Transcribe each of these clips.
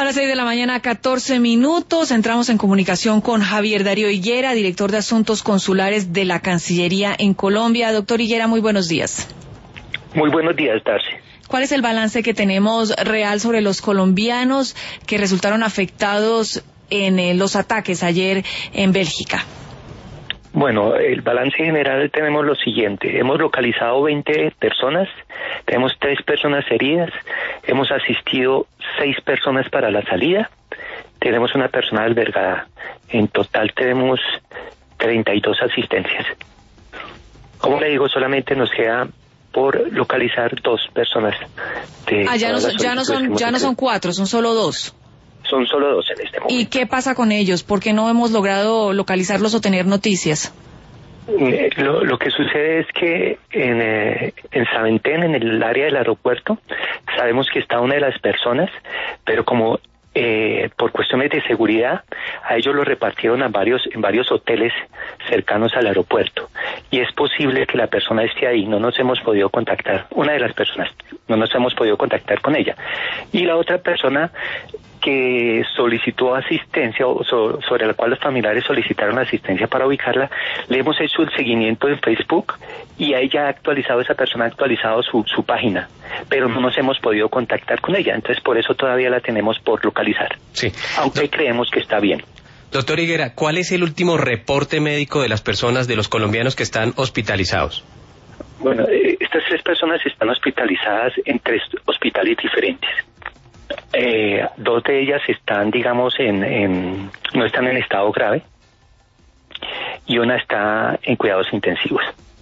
A las 6 de la mañana, 14 minutos, entramos en comunicación con Javier Darío Higuera, director de Asuntos Consulares de la Cancillería en Colombia. Doctor Higuera, muy buenos días. Muy buenos días, Darcy. ¿Cuál es el balance que tenemos real sobre los colombianos que resultaron afectados en los ataques ayer en Bélgica? Bueno, el balance general tenemos lo siguiente. Hemos localizado 20 personas, tenemos 3 personas heridas, hemos asistido 6 personas para la salida, tenemos una persona albergada. En total tenemos 32 asistencias. Como le digo, solamente nos queda por localizar 2 personas. Ya no son 4, son solo 2. Son solo 2 en este momento. ¿Y qué pasa con ellos? ¿Por qué no hemos logrado localizarlos o tener noticias? Lo que sucede es que en Saventem, en el área del aeropuerto, sabemos que está una de las personas, pero como por cuestiones de seguridad, a ellos los repartieron en varios hoteles cercanos al aeropuerto. Y es posible que la persona esté ahí, no nos hemos podido contactar, una de las personas, no nos hemos podido contactar con ella. Y la otra persona que solicitó asistencia, o sobre la cual los familiares solicitaron asistencia para ubicarla, le hemos hecho el seguimiento en Facebook y a ella esa persona ha actualizado su página, pero no nos hemos podido contactar con ella, entonces por eso todavía la tenemos por localizar, sí, aunque creemos que está bien. Doctor Higuera, ¿cuál es el último reporte médico de las personas, de los colombianos que están hospitalizados? Bueno, estas 3 personas están hospitalizadas en 3 hospitales diferentes. 2 de ellas están, digamos, no están en estado grave y una está en cuidados intensivos.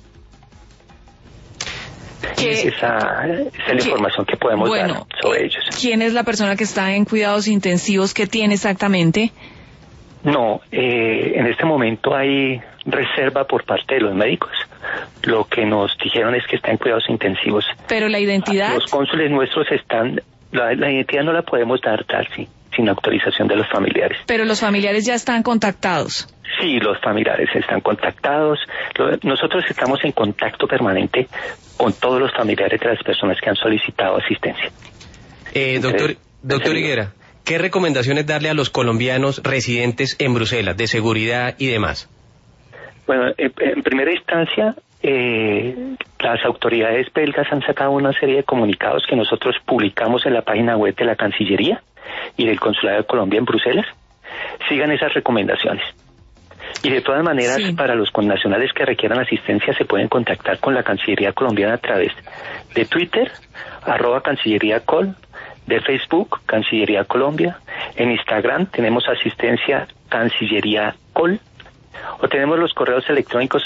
Esa es la información que podemos dar sobre ellos. ¿Quién es la persona que está en cuidados intensivos? ¿Qué tiene exactamente? No, en este momento hay reserva por parte de los médicos. Lo que nos dijeron es que está en cuidados intensivos. ¿Pero la identidad? Los cónsules nuestros están... La identidad no la podemos dar, Darcy, sin autorización de los familiares. ¿Pero los familiares ya están contactados? Sí, los familiares están contactados. Nosotros estamos en contacto permanente con todos los familiares de las personas que han solicitado asistencia. Doctor Higuera, ¿qué recomendaciones darle a los colombianos residentes en Bruselas de seguridad y demás? Bueno, en primera instancia, las autoridades belgas han sacado una serie de comunicados que nosotros publicamos en la página web de la Cancillería y del Consulado de Colombia en Bruselas. Sigan esas recomendaciones. Y de todas maneras, para los connacionales que requieran asistencia, se pueden contactar con la Cancillería colombiana a través de Twitter, @CancilleríaCol, de Facebook, Cancillería Colombia, en Instagram tenemos asistencia Cancillería Col, o tenemos los correos electrónicos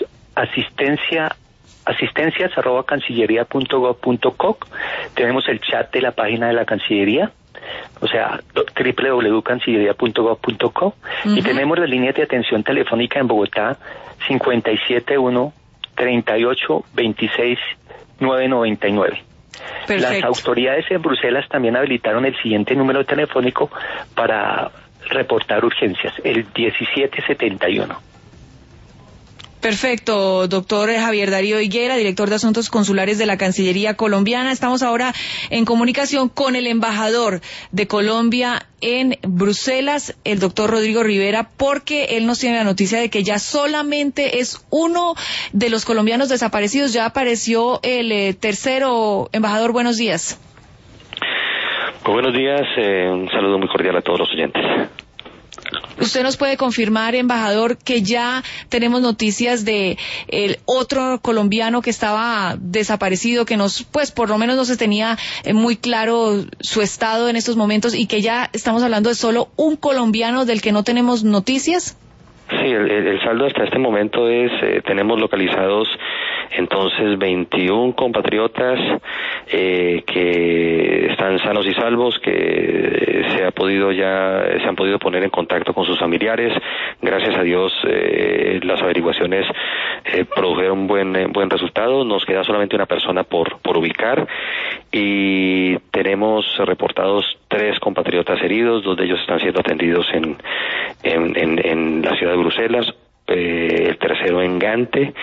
asistencias@cancillería.gov.co. Tenemos el chat de la página de la Cancillería, o sea, www.cancillería.gov.co. Y tenemos las líneas de atención telefónica en Bogotá, 571 38 26 999. Perfecto. Las autoridades en Bruselas también habilitaron el siguiente número telefónico para reportar urgencias, el 1771. Perfecto, doctor Javier Darío Higuera, director de Asuntos Consulares de la Cancillería colombiana. Estamos ahora en comunicación con el embajador de Colombia en Bruselas, el doctor Rodrigo Rivera, porque él nos tiene la noticia de que ya solamente es uno de los colombianos desaparecidos. Ya apareció el tercero. Embajador, buenos días. Muy buenos días, un saludo muy cordial a todos los oyentes. ¿Usted nos puede confirmar, embajador, que ya tenemos noticias de el otro colombiano que estaba desaparecido, que por lo menos no se tenía muy claro su estado en estos momentos, y que ya estamos hablando de solo un colombiano del que no tenemos noticias? Sí, el saldo hasta este momento es, tenemos localizados entonces 21 compatriotas que están sanos y salvos, que se han podido poner en contacto con sus familiares. Gracias a Dios las averiguaciones produjeron buen resultado. Nos queda solamente una persona por ubicar y tenemos reportados 3 compatriotas heridos. 2 de ellos están siendo atendidos en la ciudad de Bruselas, el tercero en Gante,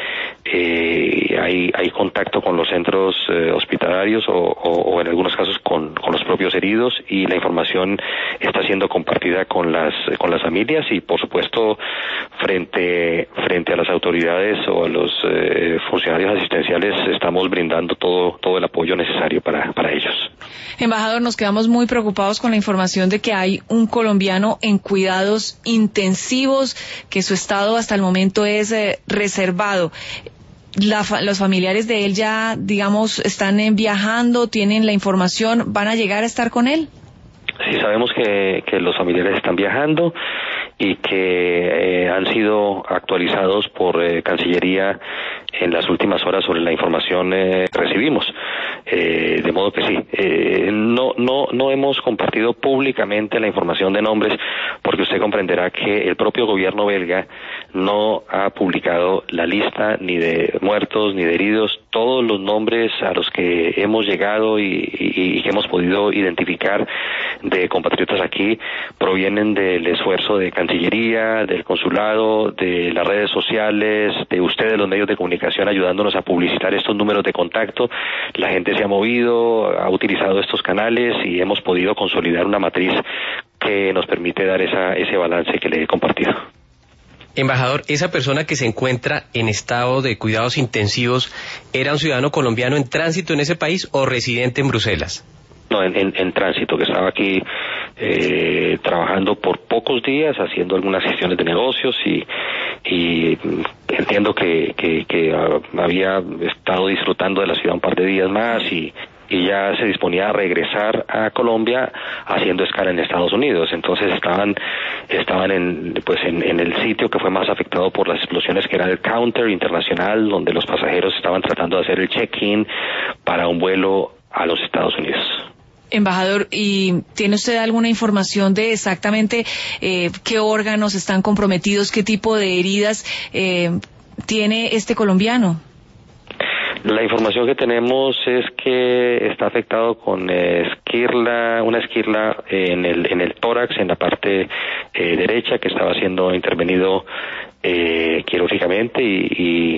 hay contacto con los centros hospitalarios o en algunos casos con los propios heridos, y la información está siendo compartida con las familias, y por supuesto frente a las autoridades o a los funcionarios asistenciales estamos brindando todo el apoyo necesario para ellos. Embajador, nos quedamos muy preocupados con la información de que hay un colombiano en cuidados intensivos, que su estado hasta el momento es reservado. Los familiares de él ya, digamos, están viajando, tienen la información, ¿van a llegar a estar con él? Sí, sabemos que los familiares están viajando y que han sido actualizados por Cancillería en las últimas horas sobre la información que recibimos. De modo que sí, no hemos compartido públicamente la información de nombres, porque usted comprenderá que el propio gobierno belga no ha publicado la lista ni de muertos ni de heridos. Todos los nombres a los que hemos llegado y que hemos podido identificar de compatriotas aquí provienen del esfuerzo de Cancillería, del consulado, de las redes sociales, de ustedes, los medios de comunicación, ayudándonos a publicitar estos números de contacto. La gente se ha movido, ha utilizado estos canales y hemos podido consolidar una matriz que nos permite dar ese balance que le he compartido. Embajador, ¿esa persona que se encuentra en estado de cuidados intensivos era un ciudadano colombiano en tránsito en ese país o residente en Bruselas? No, en tránsito, que estaba aquí trabajando por pocos días, haciendo algunas gestiones de negocios y entiendo que había estado disfrutando de la ciudad un par de días más y ya se disponía a regresar a Colombia haciendo escala en Estados Unidos. Entonces estaban en el sitio que fue más afectado por las explosiones, que era el counter internacional, donde los pasajeros estaban tratando de hacer el check-in para un vuelo a los Estados Unidos. Embajador, ¿y tiene usted alguna información de exactamente qué órganos están comprometidos, qué tipo de heridas tiene este colombiano? La información que tenemos es que está afectado con una esquirla en el tórax, en la parte derecha, que estaba siendo intervenido quirúrgicamente y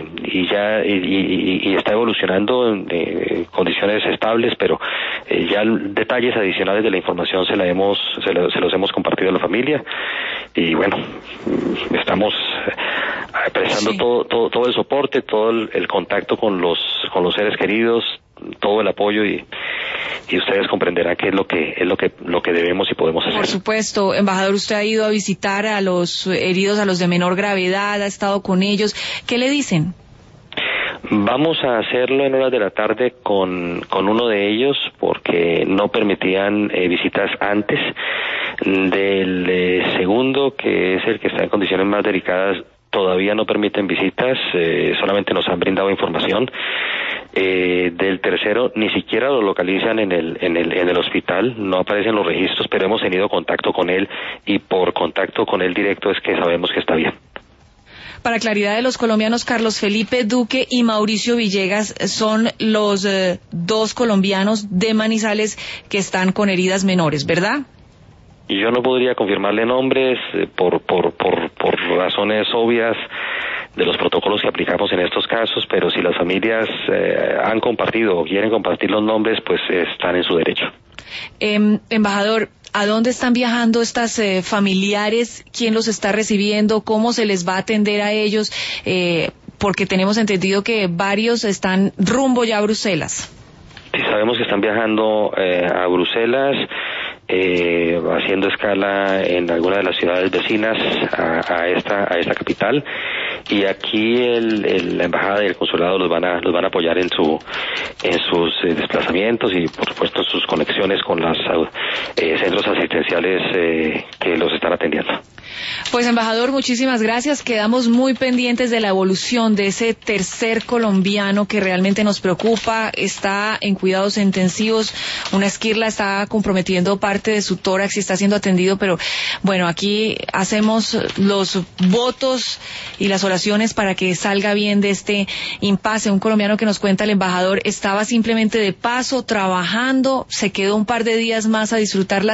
está evolucionando en condiciones estables, estables, pero ya detalles adicionales de la información se los hemos compartido a la familia, y bueno, estamos prestando todo el soporte, todo el contacto con los seres queridos, todo el apoyo, y ustedes comprenderán qué es lo que debemos y podemos hacer. Por supuesto, embajador, usted ha ido a visitar a los heridos, a los de menor gravedad, ha estado con ellos. ¿Qué le dicen? Vamos a hacerlo en horas de la tarde con uno de ellos, porque no permitían visitas antes. Del segundo, que es el que está en condiciones más delicadas, todavía no permiten visitas, solamente nos han brindado información. Del tercero ni siquiera lo localizan en el hospital, no aparecen los registros, pero hemos tenido contacto con él, y por contacto con él directo es que sabemos que está bien. Para claridad de los colombianos, Carlos Felipe Duque y Mauricio Villegas son los dos colombianos de Manizales que están con heridas menores, ¿verdad? Y yo no podría confirmarle nombres por razones obvias de los protocolos que aplicamos en estos casos, pero si las familias han compartido o quieren compartir los nombres, pues están en su derecho. Embajador, ¿a dónde están viajando estas familiares? ¿Quién los está recibiendo? ¿Cómo se les va a atender a ellos? Porque tenemos entendido que varios están rumbo ya a Bruselas. Sí, sabemos que están viajando a Bruselas, haciendo escala en alguna de las ciudades vecinas a esta capital, y aquí la embajada y el consulado los van a apoyar en sus desplazamientos y por supuesto en sus conexiones con los centros asistenciales que los están atendiendo. Pues, embajador, muchísimas gracias. Quedamos muy pendientes de la evolución de ese tercer colombiano que realmente nos preocupa. Está en cuidados intensivos. Una esquirla está comprometiendo parte de su tórax y está siendo atendido. Pero bueno, aquí hacemos los votos y las oraciones para que salga bien de este impasse. Un colombiano que nos cuenta el embajador estaba simplemente de paso, trabajando, se quedó un par de días más a disfrutar la ciudad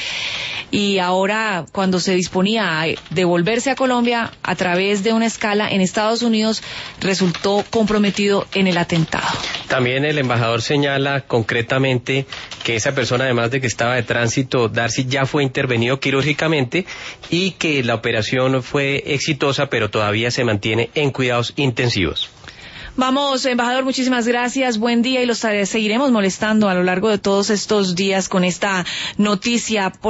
y ahora cuando se disponía a devolverse a Colombia a través de una escala en Estados Unidos resultó comprometido en el atentado. También el embajador señala concretamente que esa persona, además de que estaba de tránsito, Darcy, ya fue intervenido quirúrgicamente y que la operación fue exitosa, pero todavía se mantiene en cuidados intensivos. Vamos, embajador, muchísimas gracias, buen día, y los seguiremos molestando a lo largo de todos estos días con esta noticia.